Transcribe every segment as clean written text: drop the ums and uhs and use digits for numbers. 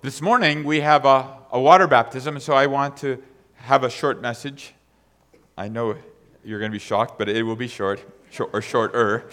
This morning we have a water baptism, so I want to have a short message. I know you're going to be shocked, but it will be short or shorter.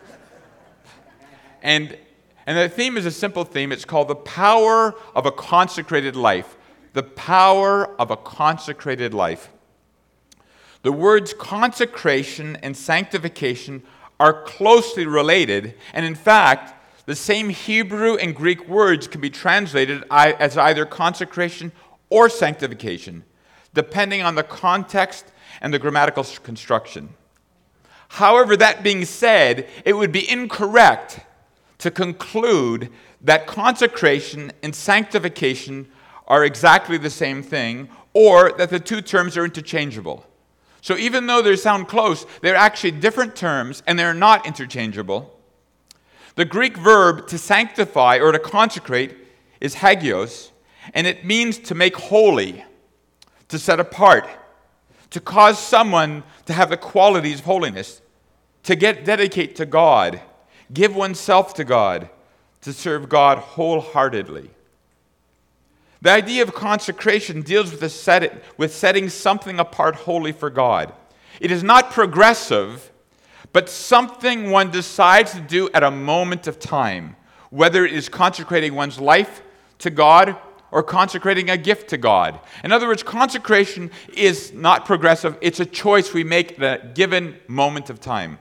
And the theme is a simple theme. It's called the power of a consecrated life. The power of a consecrated life. The words consecration and sanctification are closely related, and in fact, the same Hebrew and Greek words can be translated as either consecration or sanctification, depending on the context and the grammatical construction. However, that being said, it would be incorrect to conclude that consecration and sanctification are exactly the same thing, or that the two terms are interchangeable. So even though they sound close, they're actually different terms, and they're not interchangeable. The Greek verb to sanctify or to consecrate is hagios, and it means to make holy, to set apart, to cause someone to have the qualities of holiness, to dedicate to God, give oneself to God, to serve God wholeheartedly. The idea of consecration deals with setting something apart wholly for God. It is not progressive, but something one decides to do at a moment of time, whether it is consecrating one's life to God or consecrating a gift to God. In other words, consecration is not progressive. It's a choice we make at a given moment of time.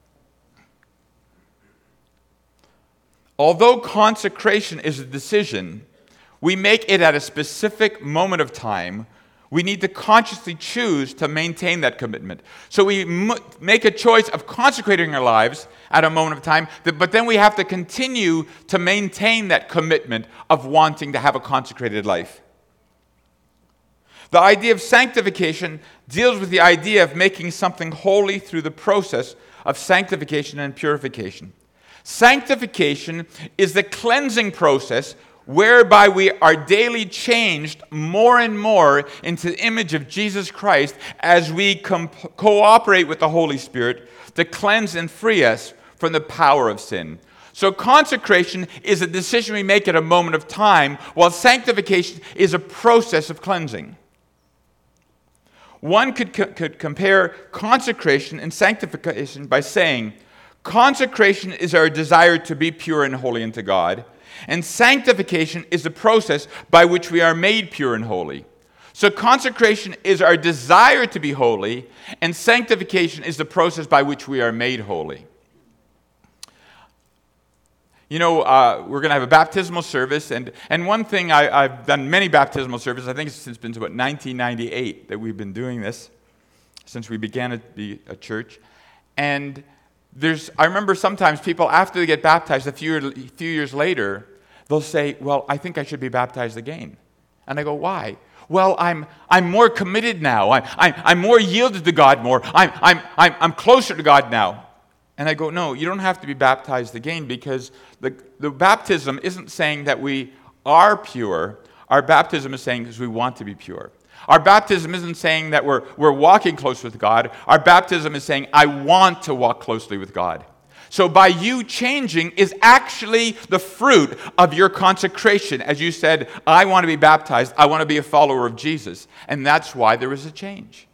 Although consecration is a decision, we make it at a specific moment of time. We need to consciously choose to maintain that commitment. So we make a choice of consecrating our lives at a moment of time, but then we have to continue to maintain that commitment of wanting to have a consecrated life. The idea of sanctification deals with the idea of making something holy through the process of sanctification and purification. Sanctification is the cleansing process whereby we are daily changed more and more into the image of Jesus Christ as we cooperate with the Holy Spirit to cleanse and free us from the power of sin. So consecration is a decision we make at a moment of time, while sanctification is a process of cleansing. One could compare consecration and sanctification by saying, consecration is our desire to be pure and holy unto God, and sanctification is the process by which we are made pure and holy. So consecration is our desire to be holy, and sanctification is the process by which we are made holy. You know, we're going to have a baptismal service, and one thing, I've done many baptismal services. I think it's been about 1998 that we've been doing this, since we began to be a church. And I remember sometimes people, after they get baptized a few years later, they'll say, well, I think I should be baptized again. And I go, why? Well, I'm more committed now. I'm more yielded to God more. I'm closer to God now. And I go, no, you don't have to be baptized again, because the baptism isn't saying that we are pure. Our baptism is saying because we want to be pure. Our baptism isn't saying that we're walking close with God. Our baptism is saying, I want to walk closely with God. So by you changing is actually the fruit of your consecration. As you said, I want to be baptized. I want to be a follower of Jesus. And that's why there is a change.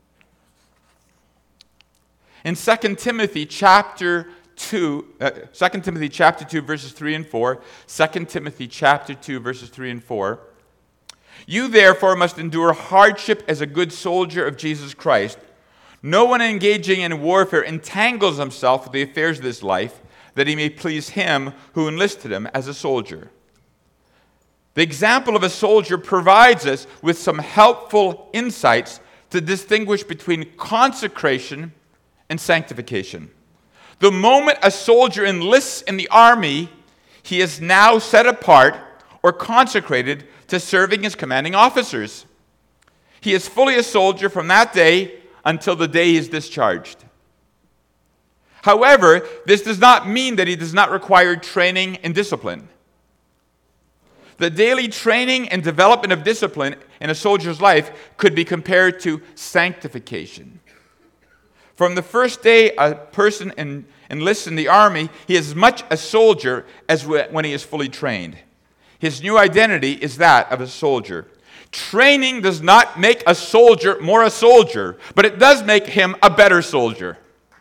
In 2 Timothy chapter 2, verses 3 and 4, 2 Timothy chapter 2, verses 3 and 4, you therefore must endure hardship as a good soldier of Jesus Christ. No one engaging in warfare entangles himself with the affairs of this life, that he may please him who enlisted him as a soldier. The example of a soldier provides us with some helpful insights to distinguish between consecration and sanctification. The moment a soldier enlists in the army, he is now set apart or consecrated to serving as commanding officers. He is fully a soldier from that day until the day he is discharged. However, this does not mean that he does not require training and discipline. The daily training and development of discipline in a soldier's life could be compared to sanctification. From the first day a person enlists in the army, he is as much a soldier as when he is fully trained. His new identity is that of a soldier. Training does not make a soldier more a soldier, but it does make him a better soldier.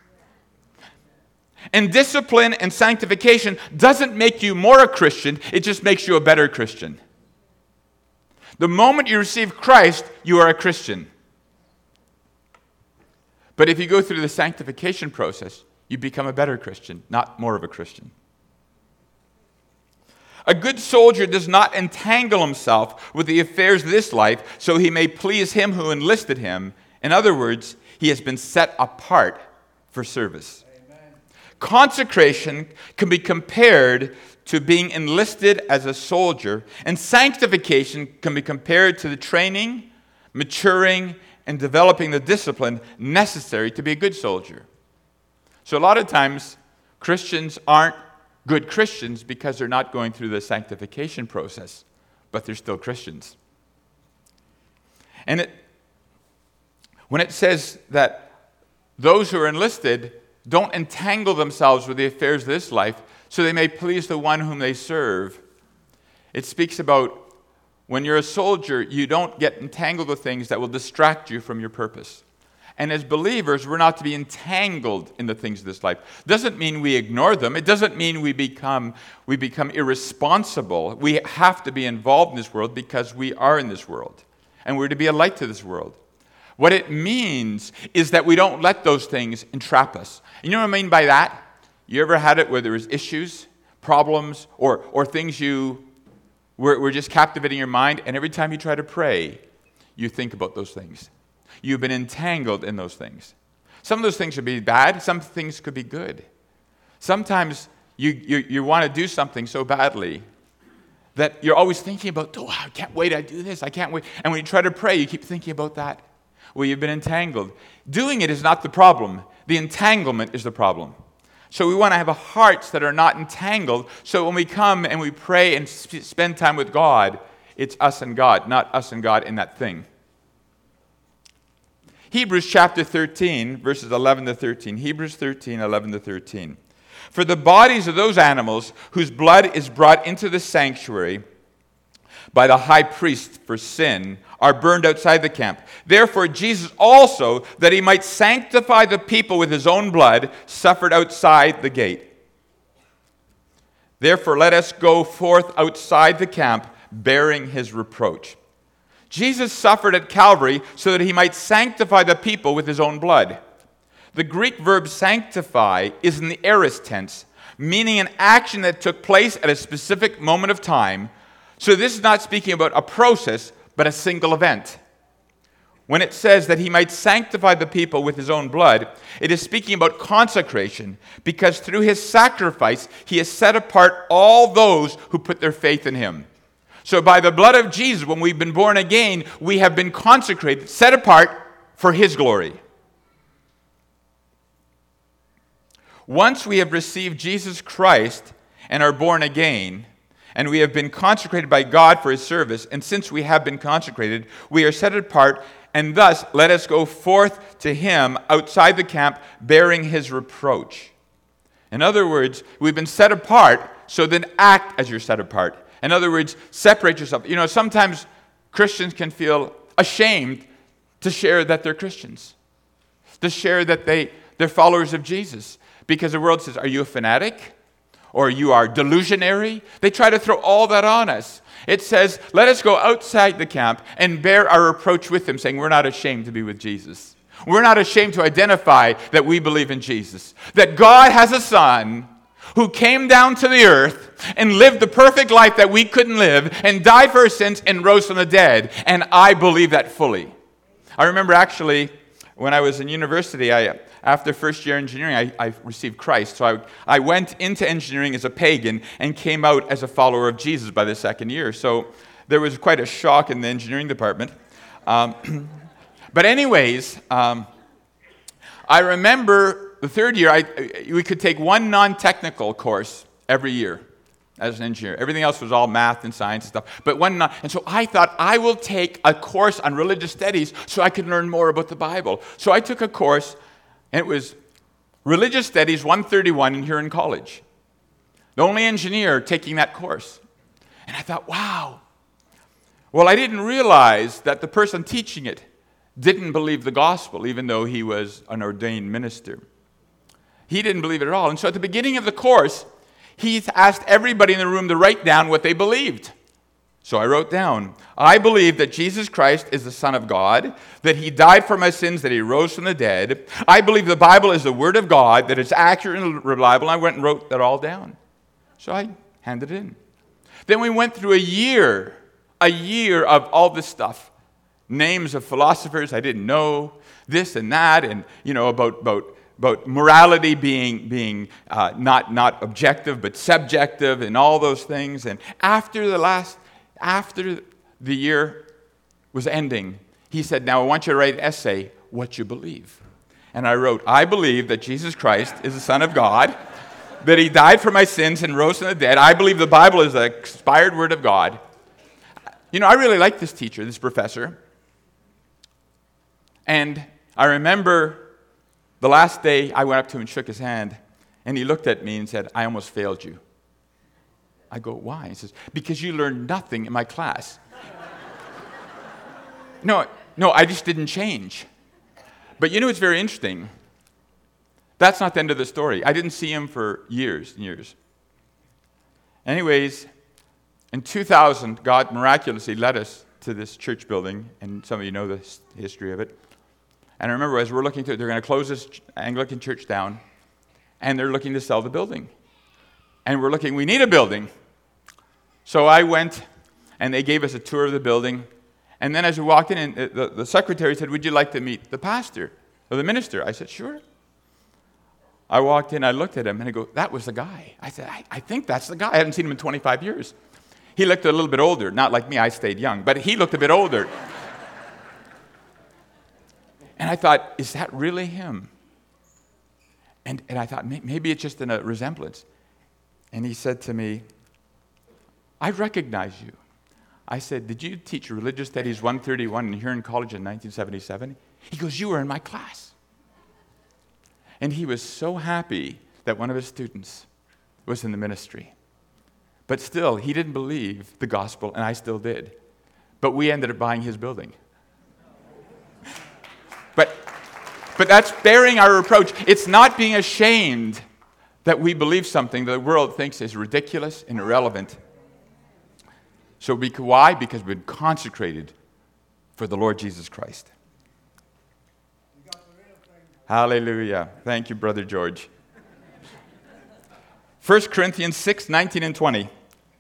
And discipline and sanctification doesn't make you more a Christian, it just makes you a better Christian. The moment you receive Christ, you are a Christian. But if you go through the sanctification process, you become a better Christian, not more of a Christian. A good soldier does not entangle himself with the affairs of this life so he may please him who enlisted him. In other words, he has been set apart for service. Amen. Consecration can be compared to being enlisted as a soldier, and sanctification can be compared to the training, maturing, and developing the discipline necessary to be a good soldier. So a lot of times, Christians aren't good Christians because they're not going through the sanctification process, but they're still Christians. And when it says that those who are enlisted don't entangle themselves with the affairs of this life so they may please the one whom they serve, it speaks about when you're a soldier, you don't get entangled with things that will distract you from your purpose. And as believers, we're not to be entangled in the things of this life. Doesn't mean we ignore them. It doesn't mean we become irresponsible. We have to be involved in this world because we are in this world. And we're to be a light to this world. What it means is that we don't let those things entrap us. You know what I mean by that? You ever had it where there was issues, problems, or things were just captivating your mind, and every time you try to pray, you think about those things. You've been entangled in those things. Some of those things could be bad. Some things could be good. Sometimes you want to do something so badly that you're always thinking about, oh, I can't wait to do this. I can't wait. And when you try to pray, you keep thinking about that. Well, you've been entangled. Doing it is not the problem. The entanglement is the problem. So we want to have hearts that are not entangled. So when we come and we pray and spend time with God, it's us and God, not us and God in that thing. Hebrews chapter 13, verses 11 to 13. Hebrews 13, 11 to 13. For the bodies of those animals whose blood is brought into the sanctuary by the high priest for sin are burned outside the camp. Therefore Jesus also, that he might sanctify the people with his own blood, suffered outside the gate. Therefore let us go forth outside the camp, bearing his reproach. Jesus suffered at Calvary so that he might sanctify the people with his own blood. The Greek verb sanctify is in the aorist tense, meaning an action that took place at a specific moment of time. So this is not speaking about a process, but a single event. When it says that he might sanctify the people with his own blood, it is speaking about consecration, because through his sacrifice, he has set apart all those who put their faith in him. So by the blood of Jesus, when we've been born again, we have been consecrated, set apart for his glory. Once we have received Jesus Christ and are born again, and we have been consecrated by God for his service, and since we have been consecrated, we are set apart, and thus let us go forth to him outside the camp, bearing his reproach. In other words, we've been set apart, so then act as you're set apart. In other words, separate yourself. You know, sometimes Christians can feel ashamed to share that they're Christians, to share that they're followers of Jesus, because the world says, are you a fanatic? Or you are delusionary? They try to throw all that on us. It says, let us go outside the camp and bear our reproach with him, saying we're not ashamed to be with Jesus. We're not ashamed to identify that we believe in Jesus, that God has a son who came down to the earth and lived the perfect life that we couldn't live and died for our sins and rose from the dead. And I believe that fully. I remember actually when I was in university, after first year engineering, I received Christ. So I went into engineering as a pagan and came out as a follower of Jesus by the second year. So there was quite a shock in the engineering department. But anyways, I remember the third year, we could take one non-technical course every year as an engineer. Everything else was all math and science and stuff. But and so I thought, I will take a course on religious studies so I could learn more about the Bible. So I took a course, and it was Religious Studies 131 in Huron College. The only engineer taking that course. And I thought, wow. Well, I didn't realize that the person teaching it didn't believe the gospel, even though he was an ordained minister. He didn't believe it at all. And so at the beginning of the course, he asked everybody in the room to write down what they believed. So I wrote down, I believe that Jesus Christ is the Son of God, that he died for my sins, that he rose from the dead. I believe the Bible is the Word of God, that it's accurate and reliable. I went and wrote that all down. So I handed it in. Then we went through a year of all this stuff. Names of philosophers I didn't know, this and that, and about morality being not objective but subjective, and all those things. And after the year was ending, he said, now I want you to write an essay, what you believe. And I wrote, I believe that Jesus Christ is the Son of God, that he died for my sins and rose from the dead. I believe the Bible is the inspired Word of God. I really like this teacher, this professor. And I remember the last day I went up to him and shook his hand, and he looked at me and said, I almost failed you. I go, why? He says, because you learned nothing in my class. No, I just didn't change. But it's very interesting. That's not the end of the story. I didn't see him for years and years. Anyways, in 2000, God miraculously led us to this church building, and some of you know the history of it. And I remember as we're looking through, they're going to close this Anglican church down, and they're looking to sell the building. And we're looking, we need a building. So I went, and they gave us a tour of the building. And then as we walked in, and the secretary said, would you like to meet the pastor or the minister? I said, sure. I walked in, I looked at him, and I go, that was the guy. I said, I think that's the guy. I hadn't seen him in 25 years. He looked a little bit older. Not like me, I stayed young. But he looked a bit older. And I thought, is that really him? And I thought, maybe it's just a resemblance. And he said to me, I recognize you. I said, did you teach Religious Studies 131 in Huron College in 1977? He goes, you were in my class. And he was so happy that one of his students was in the ministry. But still, he didn't believe the gospel, and I still did. But we ended up buying his building. But that's bearing our reproach. It's not being ashamed that we believe something that the world thinks is ridiculous and irrelevant. So why? Because we've been consecrated for the Lord Jesus Christ. Hallelujah. Thank you, Brother George. 1 Corinthians 6, 19 and 20.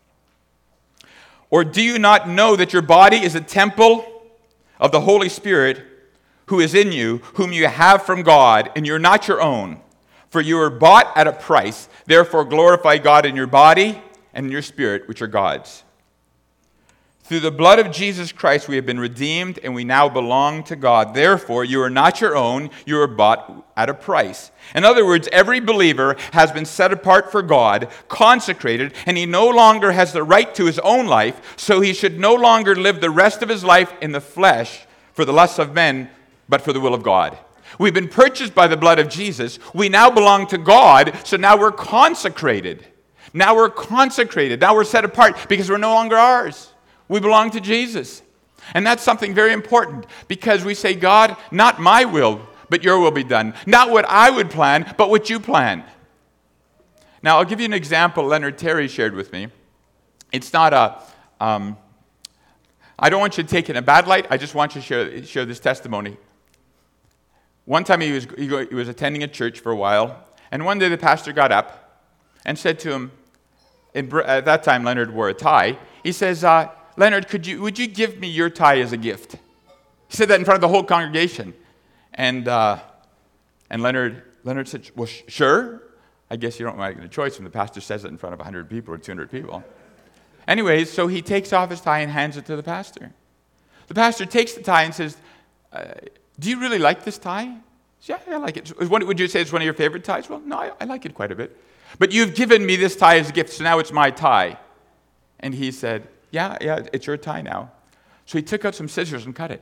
Or do you not know that your body is a temple of the Holy Spirit who is in you, whom you have from God, and you're not your own? For you were bought at a price. Therefore glorify God in your body and in your spirit, which are God's. Through the blood of Jesus Christ we have been redeemed, and we now belong to God. Therefore, you are not your own, you are bought at a price. In other words, every believer has been set apart for God, consecrated, and he no longer has the right to his own life, so he should no longer live the rest of his life in the flesh for the lusts of men, but for the will of God. We've been purchased by the blood of Jesus. We now belong to God, so now we're consecrated. Now we're consecrated. Now we're set apart because we're no longer ours. We belong to Jesus. And that's something very important because we say, God, not my will, but your will be done. Not what I would plan, but what you plan. Now, I'll give you an example Leonard Terry shared with me. It's not I don't want you to take it in a bad light. I just want you to share this testimony. One time he was attending a church for a while, and one day the pastor got up and said to him, at that time Leonard wore a tie, he says, Leonard, would you give me your tie as a gift? He said that in front of the whole congregation. And Leonard said, well, sure. I guess you don't make a choice when the pastor says it in front of 100 people or 200 people. Anyways, so he takes off his tie and hands it to the pastor. The pastor takes the tie and says, do you really like this tie? Says, yeah, I like it. Would you say it's one of your favorite ties? Well, no, I like it quite a bit. But you've given me this tie as a gift, so now it's my tie. And he said, yeah, it's your tie now. So he took out some scissors and cut it.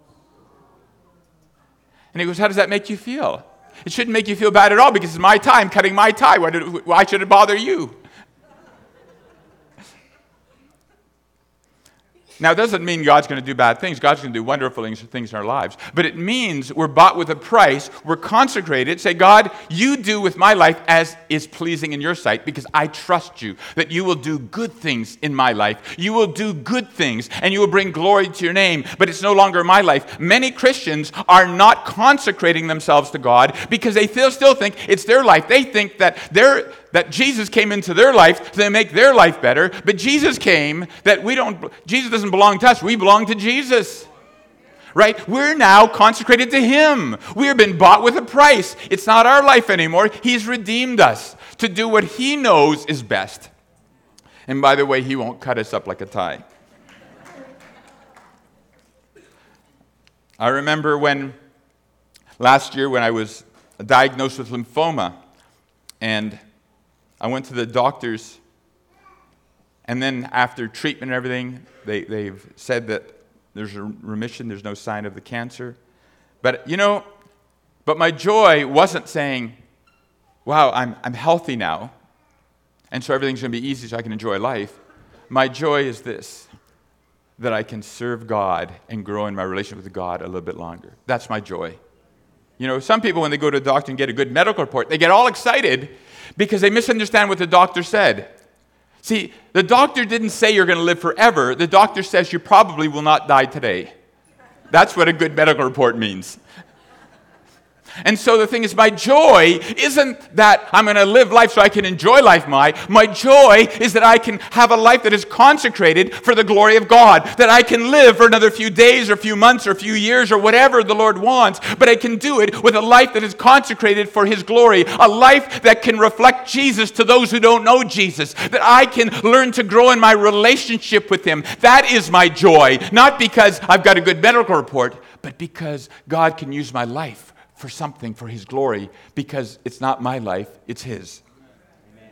And he goes, how does that make you feel? It shouldn't make you feel bad at all because it's my tie. I'm cutting my tie. Why should it bother you? Now, it doesn't mean God's going to do bad things. God's going to do wonderful things in our lives. But it means we're bought with a price. We're consecrated. Say, God, you do with my life as is pleasing in your sight, because I trust you that you will do good things in my life. You will do good things, and you will bring glory to your name. But it's no longer my life. Many Christians are not consecrating themselves to God because they still think it's their life. They think that Jesus came into their life to make their life better, but Jesus came Jesus doesn't belong to us, we belong to Jesus. Right? We're now consecrated to Him. We have been bought with a price. It's not our life anymore. He's redeemed us to do what He knows is best. And by the way, He won't cut us up like a tie. I remember last year when I was diagnosed with lymphoma, and I went to the doctors, and then after treatment and everything, they've said that there's a remission, there's no sign of the cancer. But my joy wasn't saying, wow, I'm healthy now, and so everything's going to be easy so I can enjoy life. My joy is this, that I can serve God and grow in my relationship with God a little bit longer. That's my joy. Some people, when they go to a doctor and get a good medical report, they get all excited because they misunderstand what the doctor said. See, the doctor didn't say you're going to live forever. The doctor says you probably will not die today. That's what a good medical report means. And so the thing is, my joy isn't that I'm going to live life so I can enjoy life. My joy is that I can have a life that is consecrated for the glory of God, that I can live for another few days or few months or few years or whatever the Lord wants, but I can do it with a life that is consecrated for His glory, a life that can reflect Jesus to those who don't know Jesus, that I can learn to grow in my relationship with Him. That is my joy, not because I've got a good medical report, but because God can use my life for something for His glory, because it's not my life, it's His. Amen.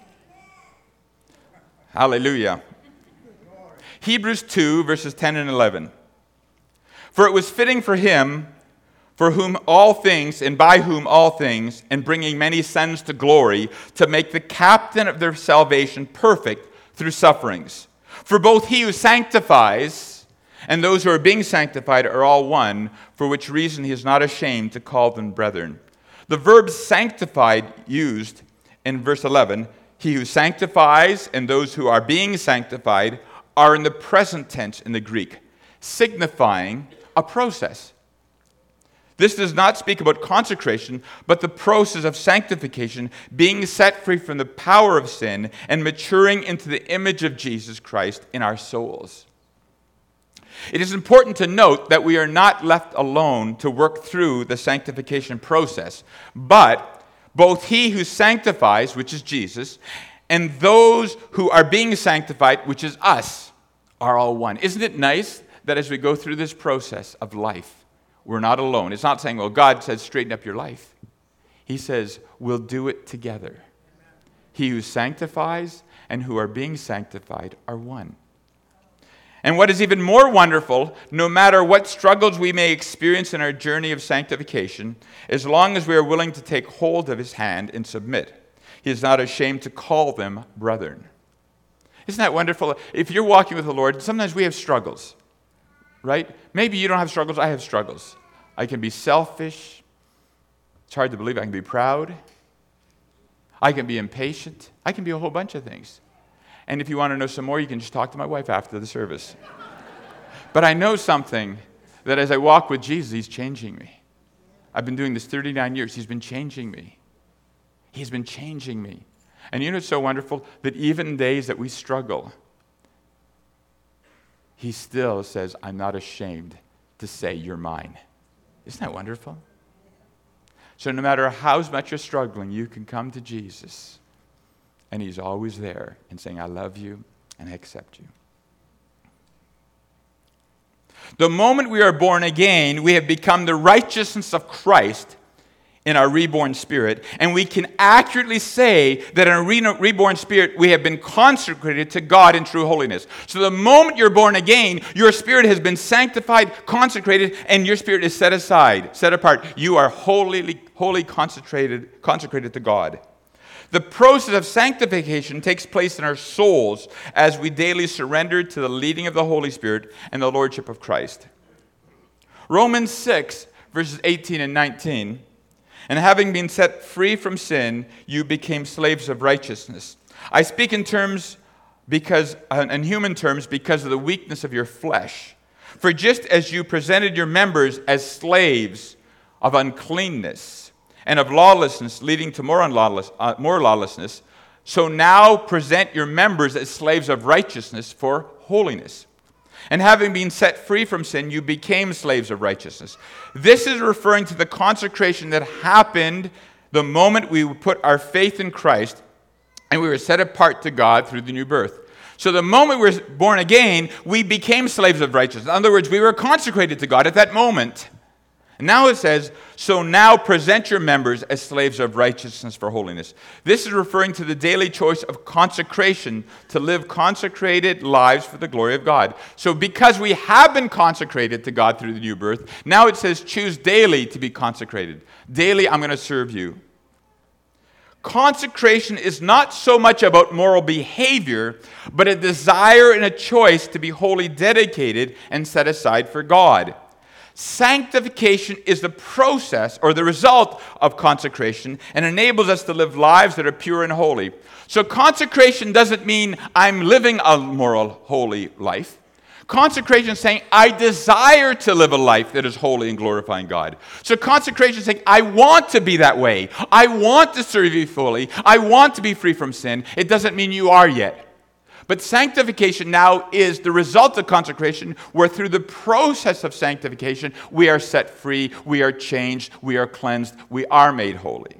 Hallelujah. Hebrews 2, verses 10 and 11. For it was fitting for Him, for whom all things, and by whom all things, and bringing many sons to glory, to make the captain of their salvation perfect through sufferings. For both He who sanctifies and those who are being sanctified are all one, for which reason He is not ashamed to call them brethren. The verb sanctified used in verse 11, he who sanctifies and those who are being sanctified, are in the present tense in the Greek, signifying a process. This does not speak about consecration, but the process of sanctification, being set free from the power of sin and maturing into the image of Jesus Christ in our souls. It is important to note that we are not left alone to work through the sanctification process, but both He who sanctifies, which is Jesus, and those who are being sanctified, which is us, are all one. Isn't it nice that as we go through this process of life, we're not alone? It's not saying, well, God says, straighten up your life. He says, we'll do it together. He who sanctifies and who are being sanctified are one. And what is even more wonderful, no matter what struggles we may experience in our journey of sanctification, as long as we are willing to take hold of His hand and submit, He is not ashamed to call them brethren. Isn't that wonderful? If you're walking with the Lord, sometimes we have struggles, right? Maybe you don't have struggles, I have struggles. I can be selfish. It's hard to believe I can be proud. I can be impatient. I can be a whole bunch of things. And if you want to know some more, you can just talk to my wife after the service. But I know something, that as I walk with Jesus, He's changing me. I've been doing this 39 years. He's been changing me. He's been changing me. And you know, it's so wonderful that even days that we struggle, He still says, I'm not ashamed to say you're mine. Isn't that wonderful? So no matter how much you're struggling, you can come to Jesus. And He's always there and saying, I love you and I accept you. The moment we are born again, we have become the righteousness of Christ in our reborn spirit. And we can accurately say that in a reborn spirit, we have been consecrated to God in true holiness. So the moment you're born again, your spirit has been sanctified, consecrated, and your spirit is set aside, set apart. You are wholly consecrated to God. The process of sanctification takes place in our souls as we daily surrender to the leading of the Holy Spirit and the lordship of Christ. Romans 6, verses 18 and 19. And having been set free from sin, you became slaves of righteousness. I speak in human terms because of the weakness of your flesh. For just as you presented your members as slaves of uncleanness and of lawlessness, leading to more lawlessness, so now present your members as slaves of righteousness for holiness. And having been set free from sin, you became slaves of righteousness. This is referring to the consecration that happened the moment we put our faith in Christ and we were set apart to God through the new birth. So the moment we were born again, we became slaves of righteousness. In other words, we were consecrated to God at that moment. And now it says, so now present your members as slaves of righteousness for holiness. This is referring to the daily choice of consecration to live consecrated lives for the glory of God. So because we have been consecrated to God through the new birth, now it says choose daily to be consecrated. Daily I'm going to serve you. Consecration is not so much about moral behavior, but a desire and a choice to be wholly dedicated and set aside for God. Sanctification is the process or the result of consecration and enables us to live lives that are pure and holy. So consecration doesn't mean I'm living a moral, holy life. Consecration is saying, I desire to live a life that is holy and glorifying God. So consecration is saying, I want to be that way. I want to serve you fully. I want to be free from sin. It doesn't mean you are yet. But sanctification now is the result of consecration, where through the process of sanctification, we are set free, we are changed, we are cleansed, we are made holy.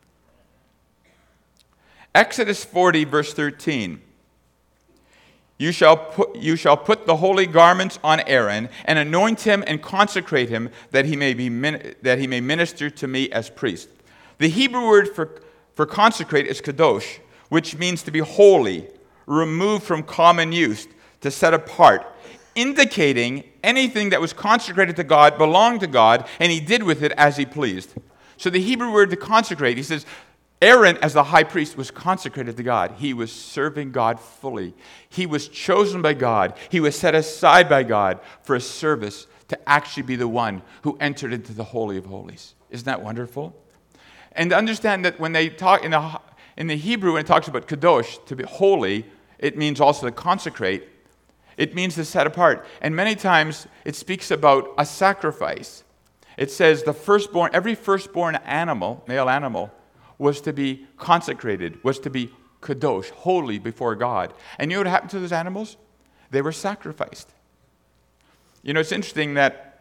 Exodus 40, verse 13. You shall put the holy garments on Aaron and anoint him and consecrate him that he may minister to me as priest. The Hebrew word for consecrate is kadosh, which means to be holy, removed from common use, to set apart, indicating anything that was consecrated to God belonged to God, and he did with it as he pleased. So the Hebrew word to consecrate, he says, Aaron, as the high priest, was consecrated to God. He was serving God fully. He was chosen by God. He was set aside by God for a service to actually be the one who entered into the Holy of Holies. Isn't that wonderful? And to understand that when they talk in the Hebrew, when it talks about kadosh, to be holy, it means also to consecrate. It means to set apart. And many times it speaks about a sacrifice. It says every firstborn animal, male animal, was to be consecrated, was to be kadosh, holy before God. And you know what happened to those animals? They were sacrificed. You know, it's interesting that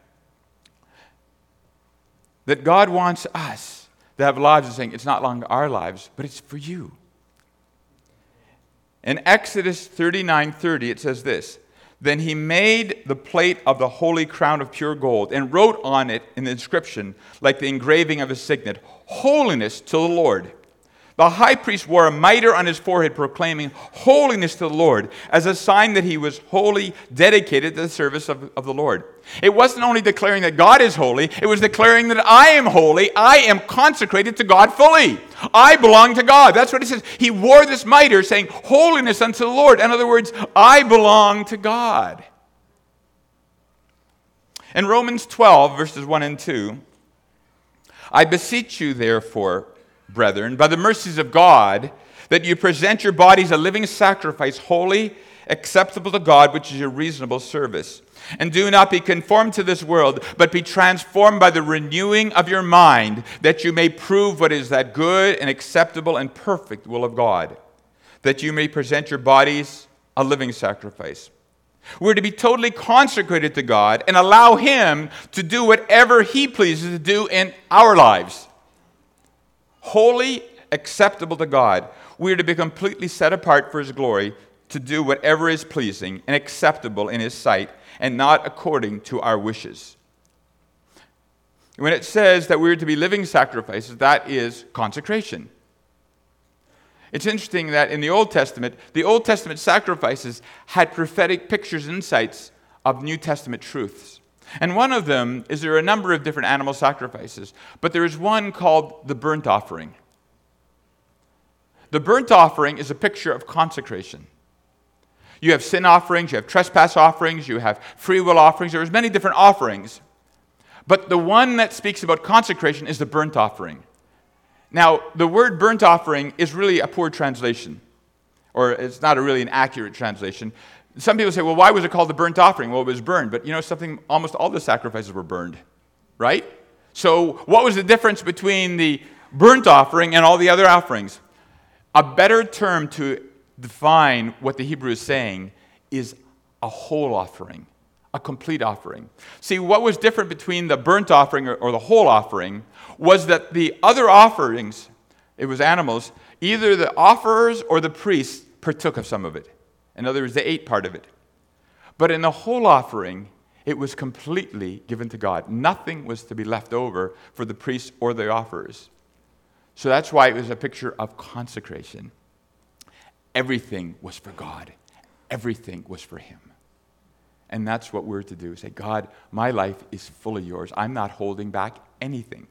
God wants us to have lives, and saying it's not long our lives, but it's for you. In Exodus 39:30, it says this, Then he made the plate of the holy crown of pure gold and wrote on it in the inscription, like the engraving of a signet, Holiness to the Lord. The high priest wore a mitre on his forehead proclaiming holiness to the Lord as a sign that he was wholly dedicated to the service of the Lord. It wasn't only declaring that God is holy, it was declaring that I am holy, I am consecrated to God fully. I belong to God. That's what it says. He wore this mitre saying holiness unto the Lord. In other words, I belong to God. In Romans 12, verses 1 and 2, I beseech you therefore, brethren, by the mercies of God, that you present your bodies a living sacrifice, holy, acceptable to God, which is your reasonable service. And do not be conformed to this world, but be transformed by the renewing of your mind, that you may prove what is that good and acceptable and perfect will of God, that you may present your bodies a living sacrifice. We're to be totally consecrated to God and allow Him to do whatever He pleases to do in our lives. Holy, acceptable to God. We are to be completely set apart for His glory, to do whatever is pleasing and acceptable in His sight, and not according to our wishes. When it says that we are to be living sacrifices, that is consecration. It's interesting that in the Old Testament sacrifices had prophetic pictures and insights of New Testament truths. And one of them is there are a number of different animal sacrifices, but there is one called the burnt offering. The burnt offering is a picture of consecration. You have sin offerings, you have trespass offerings, you have free will offerings. There's many different offerings. But the one that speaks about consecration is the burnt offering. Now, the word burnt offering is really a poor translation, or it's not really an accurate translation. Some people say, well, why was it called the burnt offering? Well, it was burned. But you know something? Almost all the sacrifices were burned, right? So what was the difference between the burnt offering and all the other offerings? A better term to define what the Hebrew is saying is a whole offering, a complete offering. See, what was different between the burnt offering or the whole offering was that the other offerings, it was animals, either the offerers or the priests partook of some of it. In other words, they ate part of it. But in the whole offering, it was completely given to God. Nothing was to be left over for the priests or the offerers. So that's why it was a picture of consecration. Everything was for God. Everything was for Him. And that's what we're to do. Say, God, my life is full of yours. I'm not holding back anything.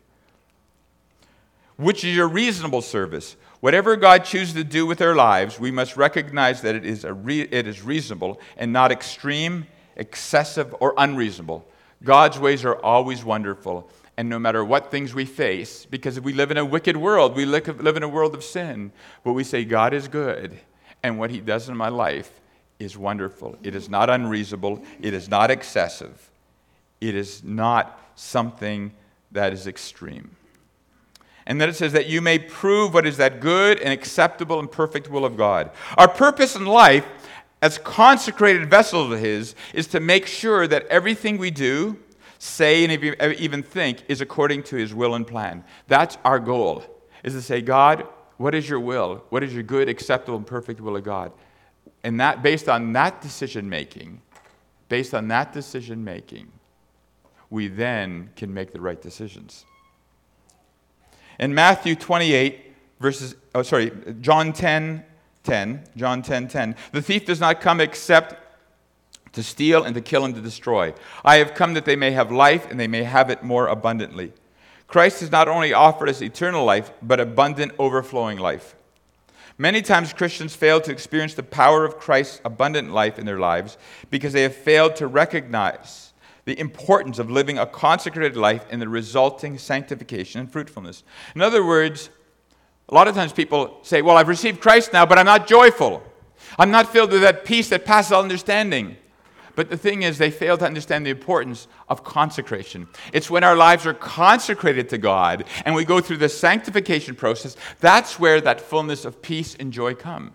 Which is your reasonable service. Whatever God chooses to do with our lives, we must recognize that it is reasonable and not extreme, excessive, or unreasonable. God's ways are always wonderful. And no matter what things we face, because we live in a wicked world, we live in a world of sin, but we say God is good, and what He does in my life is wonderful. It is not unreasonable. It is not excessive. It is not something that is extreme. And then it says that you may prove what is that good and acceptable and perfect will of God. Our purpose in life as consecrated vessels of His is to make sure that everything we do, say, and even think is according to His will and plan. That's our goal, is to say, God, what is your will? What is your good, acceptable, and perfect will of God? And that, based on that decision making, we then can make the right decisions. In Matthew 28, John 10:10, the thief does not come except to steal and to kill and to destroy. I have come that they may have life and they may have it more abundantly. Christ has not only offered us eternal life, but abundant, overflowing life. Many times Christians fail to experience the power of Christ's abundant life in their lives because they have failed to recognize the importance of living a consecrated life and the resulting sanctification and fruitfulness. In other words, a lot of times people say, well, I've received Christ now, but I'm not joyful. I'm not filled with that peace that passes all understanding. But the thing is, they fail to understand the importance of consecration. It's when our lives are consecrated to God and we go through the sanctification process, that's where that fullness of peace and joy come.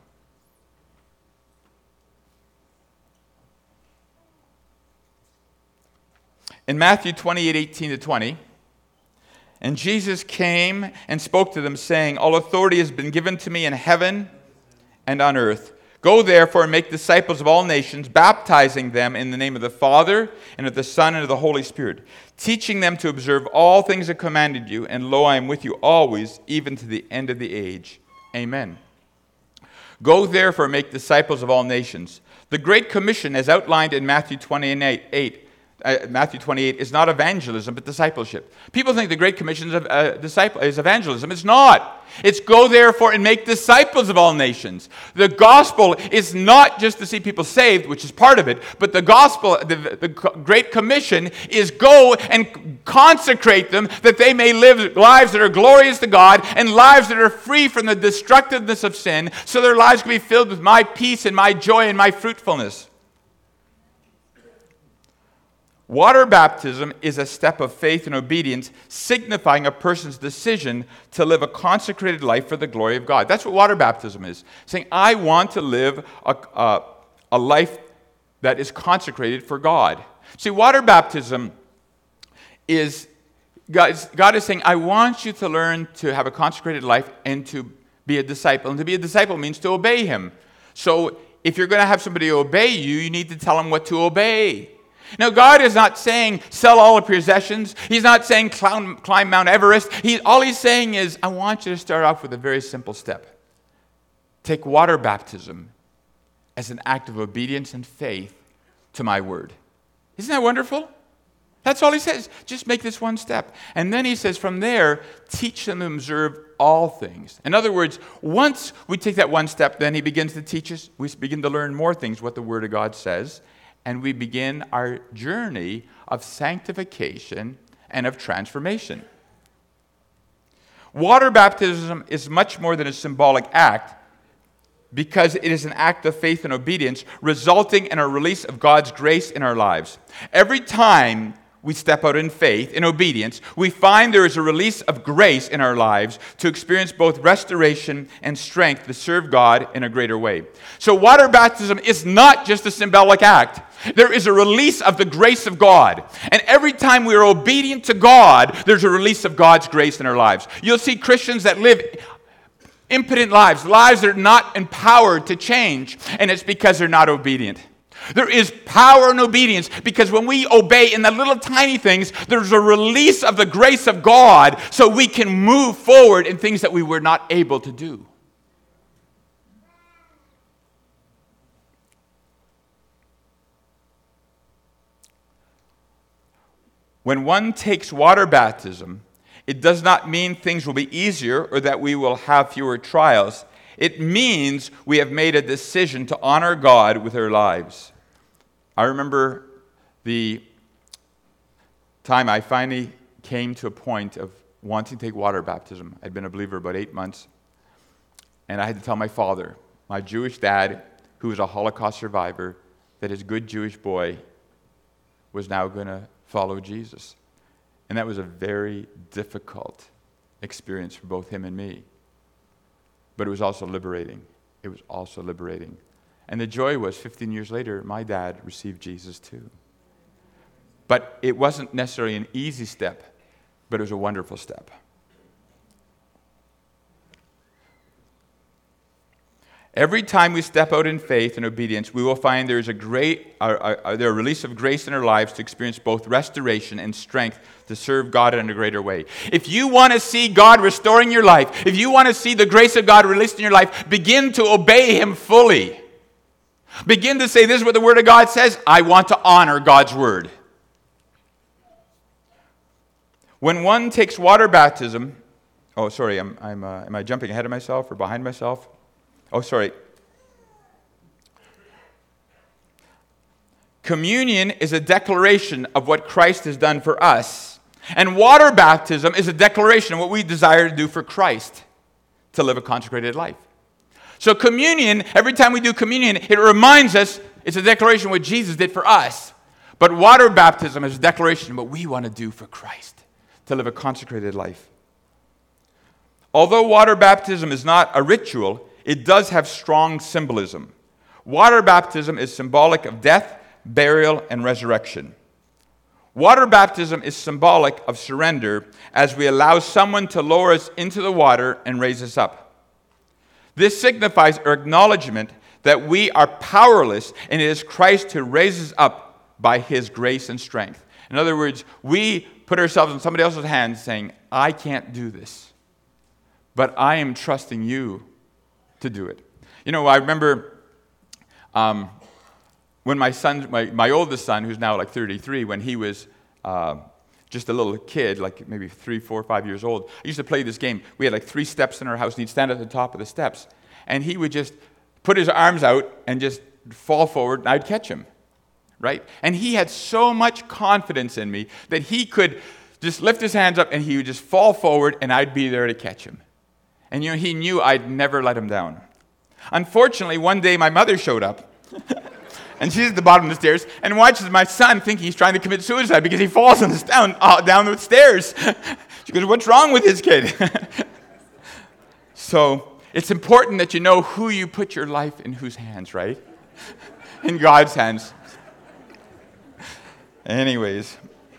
In Matthew 28:18-20, and Jesus came and spoke to them, saying, all authority has been given to me in heaven and on earth. Go therefore and make disciples of all nations, baptizing them in the name of the Father and of the Son and of the Holy Spirit, teaching them to observe all things I commanded you, and lo, I am with you always, even to the end of the age. Amen. Go therefore and make disciples of all nations. The Great Commission, as outlined in Matthew 28, is not evangelism, but discipleship. People think the Great Commission is evangelism. It's not. It's go therefore and make disciples of all nations. The gospel is not just to see people saved, which is part of it, but the gospel, the Great Commission is go and consecrate them that they may live lives that are glorious to God and lives that are free from the destructiveness of sin, so their lives can be filled with my peace and my joy and my fruitfulness. Water baptism is a step of faith and obedience, signifying a person's decision to live a consecrated life for the glory of God. That's what water baptism is. Saying, I want to live a life that is consecrated for God. See, water baptism is, God is saying, I want you to learn to have a consecrated life and to be a disciple. And to be a disciple means to obey Him. So if you're going to have somebody obey you, you need to tell them what to obey. Now, God is not saying sell all of your possessions. He's not saying climb Mount Everest. All He's saying is, I want you to start off with a very simple step. Take water baptism as an act of obedience and faith to my word. Isn't that wonderful? That's all He says. Just make this one step. And then He says, from there, teach them to observe all things. In other words, once we take that one step, then he begins to teach us. We begin to learn more things, what the Word of God says, and we begin our journey of sanctification and of transformation. Water baptism is much more than a symbolic act because it is an act of faith and obedience resulting in a release of God's grace in our lives. Every time we step out in faith, in obedience, we find there is a release of grace in our lives to experience both restoration and strength to serve God in a greater way. So water baptism is not just a symbolic act. There is a release of the grace of God. And every time we are obedient to God, there's a release of God's grace in our lives. You'll see Christians that live impotent lives that are not empowered to change, and it's because they're not obedient. There is power in obedience because when we obey in the little tiny things, there's a release of the grace of God so we can move forward in things that we were not able to do. When one takes water baptism, it does not mean things will be easier or that we will have fewer trials. It means we have made a decision to honor God with our lives. I remember the time I finally came to a point of wanting to take water baptism. I'd been a believer about 8 months, and I had to tell my father, my Jewish dad, who was a Holocaust survivor, that his good Jewish boy was now going to follow Jesus. And that was a very difficult experience for both him and me. But it was also liberating. It was also liberating. And the joy was 15 years later, my dad received Jesus too. But it wasn't necessarily an easy step, but it was a wonderful step. Every time we step out in faith and obedience, we will find there is a release of grace in our lives to experience both restoration and strength to serve God in a greater way. If you want to see God restoring your life, if you want to see the grace of God released in your life, begin to obey Him fully. Begin to say, this is what the Word of God says. I want to honor God's Word. When one takes water baptism, am I jumping ahead of myself or behind myself? Communion is a declaration of what Christ has done for us. And water baptism is a declaration of what we desire to do for Christ, to live a consecrated life. So communion, every time we do communion, it reminds us it's a declaration of what Jesus did for us. But water baptism is a declaration of what we want to do for Christ, to live a consecrated life. Although water baptism is not a ritual, it does have strong symbolism. Water baptism is symbolic of death, burial, and resurrection. Water baptism is symbolic of surrender as we allow someone to lower us into the water and raise us up. This signifies our acknowledgement that we are powerless and it is Christ who raises up by His grace and strength. In other words, we put ourselves in somebody else's hands saying, I can't do this, but I am trusting you to do it. You know, I remember when my oldest son, who's now like 33, when he was just a little kid, like maybe 3, 4, 5 years old, I used to play this game. We had like 3 steps in our house, and he'd stand at the top of the steps, and he would just put his arms out and just fall forward, and I'd catch him, right? And he had so much confidence in me that he could just lift his hands up, and he would just fall forward, and I'd be there to catch him. And you know, he knew I'd never let him down. Unfortunately, one day my mother showed up, and she's at the bottom of the stairs, and watches my son think he's trying to commit suicide because he falls down the stairs. She goes, what's wrong with this kid? So it's important that you know who you put your life in whose hands, right? In God's hands. Anyways.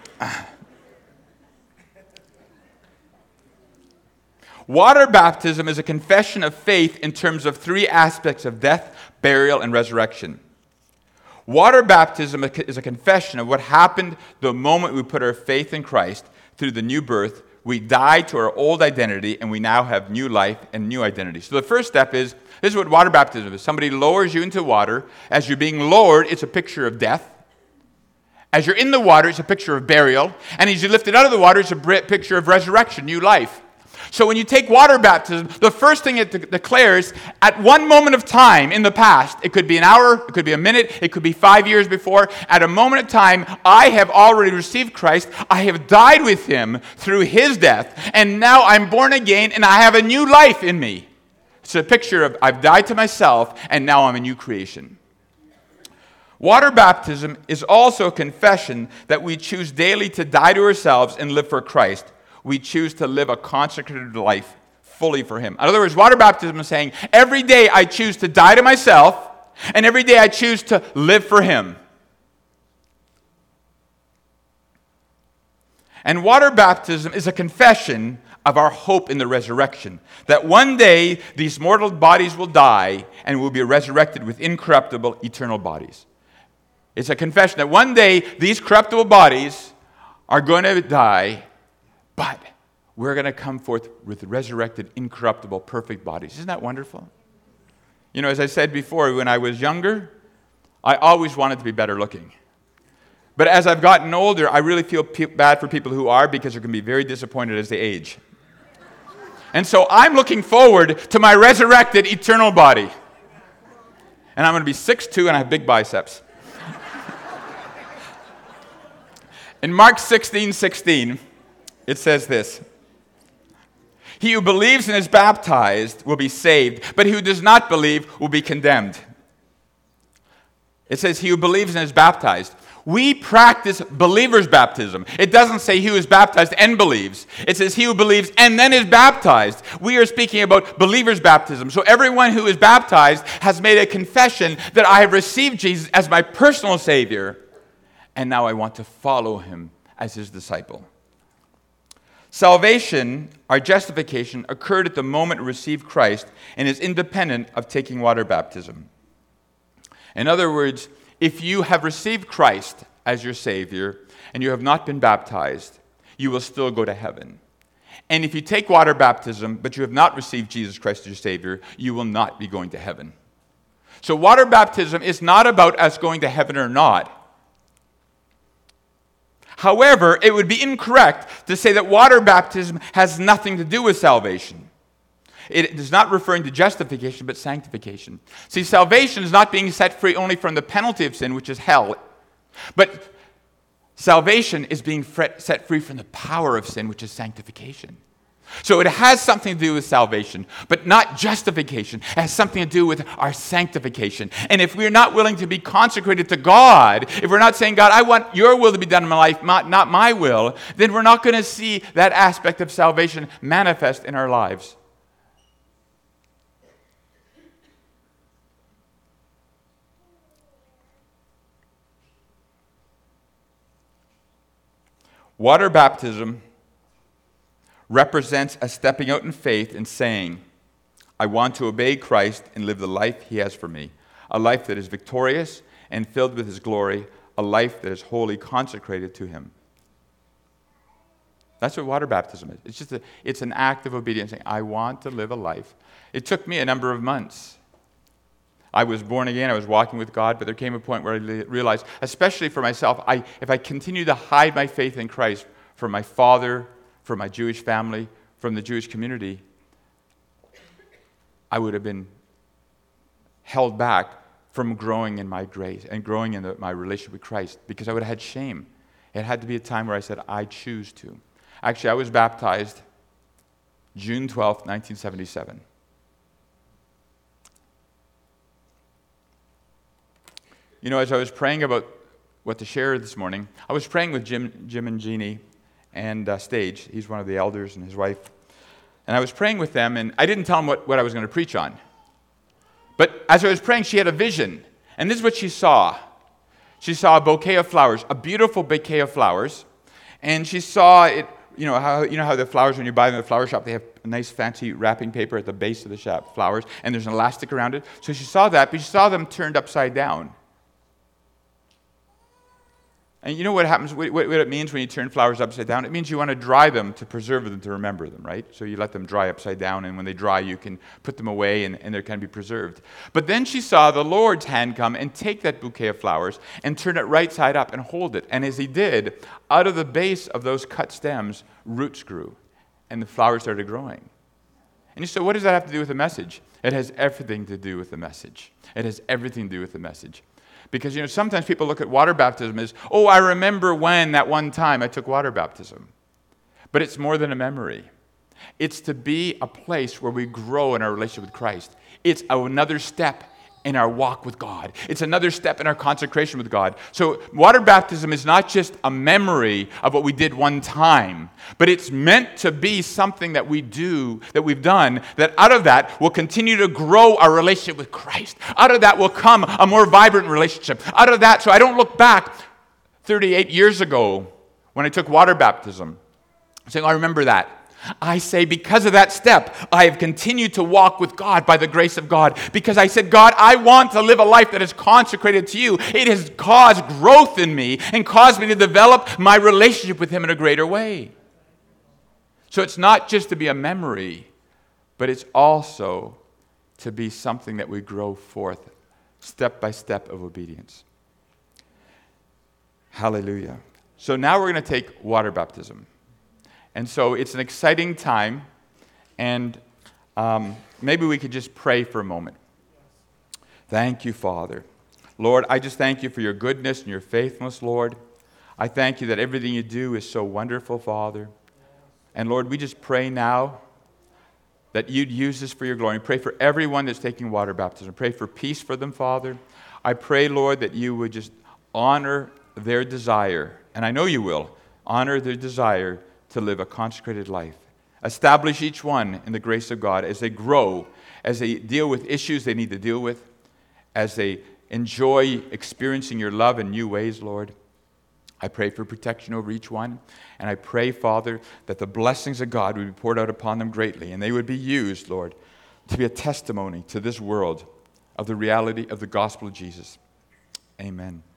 Water baptism is a confession of faith in terms of 3 aspects of death, burial, and resurrection. Water baptism is a confession of what happened the moment we put our faith in Christ through the new birth. We die to our old identity, and we now have new life and new identity. So the first step is, this is what water baptism is. Somebody lowers you into water. As you're being lowered, it's a picture of death. As you're in the water, it's a picture of burial. And as you're lifted out of the water, it's a picture of resurrection, new life. So when you take water baptism, the first thing it declares, at one moment of time in the past, it could be an hour, it could be a minute, it could be 5 years before, at a moment of time, I have already received Christ, I have died with him through his death, and now I'm born again, and I have a new life in me. It's a picture of I've died to myself, and now I'm a new creation. Water baptism is also a confession that we choose daily to die to ourselves and live for Christ. We choose to live a consecrated life fully for him. In other words, water baptism is saying, every day I choose to die to myself, and every day I choose to live for him. And water baptism is a confession of our hope in the resurrection, that one day these mortal bodies will die and will be resurrected with incorruptible, eternal bodies. It's a confession that one day these corruptible bodies are going to die, but we're going to come forth with resurrected, incorruptible, perfect bodies. Isn't that wonderful? You know, as I said before, when I was younger, I always wanted to be better looking. But as I've gotten older, I really feel bad for people who are, because they're going to be very disappointed as they age. And so I'm looking forward to my resurrected, eternal body. And I'm going to be 6'2", and I have big biceps. In Mark 16:16, it says this: "He who believes and is baptized will be saved, but he who does not believe will be condemned." It says, "He who believes and is baptized." We practice believer's baptism. It doesn't say he who is baptized and believes. It says he who believes and then is baptized. We are speaking about believer's baptism. So everyone who is baptized has made a confession that I have received Jesus as my personal Savior, and now I want to follow him as his disciple. Salvation, our justification, occurred at the moment we received Christ and is independent of taking water baptism. In other words, if you have received Christ as your Savior and you have not been baptized, you will still go to heaven. And if you take water baptism but you have not received Jesus Christ as your Savior, you will not be going to heaven. So water baptism is not about us going to heaven or not. However, it would be incorrect to say that water baptism has nothing to do with salvation. It is not referring to justification, but sanctification. See, salvation is not being set free only from the penalty of sin, which is hell, but salvation is being set free from the power of sin, which is sanctification. So it has something to do with salvation, but not justification. It has something to do with our sanctification. And if we're not willing to be consecrated to God, if we're not saying, God, I want your will to be done in my life, not my will, then we're not going to see that aspect of salvation manifest in our lives. Water baptism represents a stepping out in faith and saying, I want to obey Christ and live the life he has for me, a life that is victorious and filled with his glory, a life that is wholly consecrated to him. That's what water baptism is. It's an act of obedience, saying, I want to live a life. It took me a number of months. I was born again, I was walking with God, but there came a point where I realized, especially for myself, if I continue to hide my faith in Christ from my father, from my Jewish family, from the Jewish community, I would have been held back from growing in my grace and growing in my relationship with Christ, because I would have had shame. It had to be a time where I said, I choose to. Actually, I was baptized June 12th, 1977. You know, as I was praying about what to share this morning, I was praying with Jim and Jeannie and Stage. He's one of the elders, and his wife. And I was praying with them, and I didn't tell them what I was going to preach on. But as I was praying, she had a vision. And this is what she saw. She saw a bouquet of flowers, a beautiful bouquet of flowers. And she saw it, you know how the flowers, when you buy them at the flower shop, they have a nice fancy wrapping paper at the base of the shop, flowers, and there's an elastic around it. So she saw that, but she saw them turned upside down. And you know what happens, what it means when you turn flowers upside down? It means you want to dry them to preserve them, to remember them, right? So you let them dry upside down, and when they dry, you can put them away, and they can be preserved. But then she saw the Lord's hand come and take that bouquet of flowers and turn it right side up and hold it. And as he did, out of the base of those cut stems, roots grew. and the flowers started growing. And you say, what does that have to do with the message? It has everything to do with the message. It has everything to do with the message. Because, sometimes people look at water baptism as, oh, I remember when that one time I took water baptism. But it's more than a memory. It's to be a place where we grow in our relationship with Christ. It's another step in our walk with God. It's another step in our consecration with God. So water baptism is not just a memory of what we did one time, but it's meant to be something that we do, that we've done, that out of that will continue to grow our relationship with Christ. Out of that will come a more vibrant relationship. Out of that, so I don't look back 38 years ago when I took water baptism, saying, I remember that. I say, because of that step, I have continued to walk with God by the grace of God. Because I said, God, I want to live a life that is consecrated to you. It has caused growth in me and caused me to develop my relationship with Him in a greater way. So it's not just to be a memory, but it's also to be something that we grow forth step by step of obedience. Hallelujah. So now we're going to take water baptism. And so it's an exciting time, and maybe we could just pray for a moment. Thank you, Father. Lord, I just thank you for your goodness and your faithfulness, Lord. I thank you that everything you do is so wonderful, Father. And Lord, we just pray now that you'd use this for your glory. Pray for everyone that's taking water baptism. Pray for peace for them, Father. I pray, Lord, that you would just honor their desire, and I know you will, honor their desire to live a consecrated life. Establish each one in the grace of God as they grow, as they deal with issues they need to deal with, as they enjoy experiencing your love in new ways, Lord. I pray for protection over each one, and I pray, Father, that the blessings of God would be poured out upon them greatly, and they would be used, Lord, to be a testimony to this world of the reality of the gospel of Jesus. Amen.